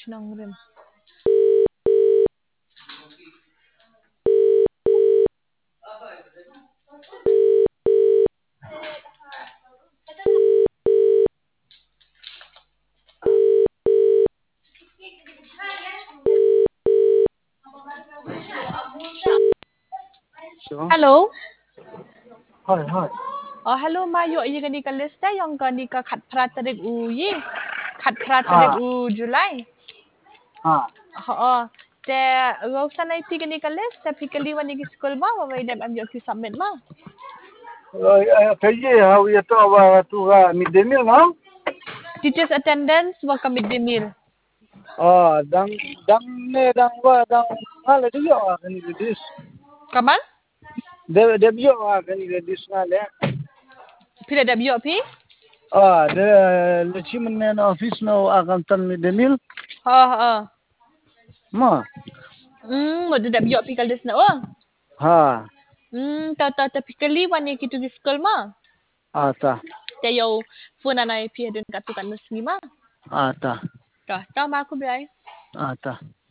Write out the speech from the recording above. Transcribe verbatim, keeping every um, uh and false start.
Nang rin. Hello. Hi, hi. Oh, hello Mayo, iya gani ka lista yang gani ka khat pratarik u ye. Khat pratarik Ah, u July. ah. Oo. Te gau sana iti gani ka list, te pikali wani ki school ma, wa wai dem am yo ki submit ma. Cái gì hả? Bây giờ tôi vào tôi ra midday meal không? Teachers attendance wa ka midday meal. À, đang đang nè đang qua đang ngã lại đi à cái này dis. Kaman? Để để bio à cái này dis ngã lại. Pila da biyo pi? À, để lấy chim nên office nó à cái tan midday meal. Ha ha. Mà, Hmm, mo da biyo pi ka list na oh. ha, Hmm, ta ta ta pikali wani ki tu ki school ma. à ta, Te yo phone na pi den ka tu kan mas ma. à ta, Ta ta ma ku bai. à ta.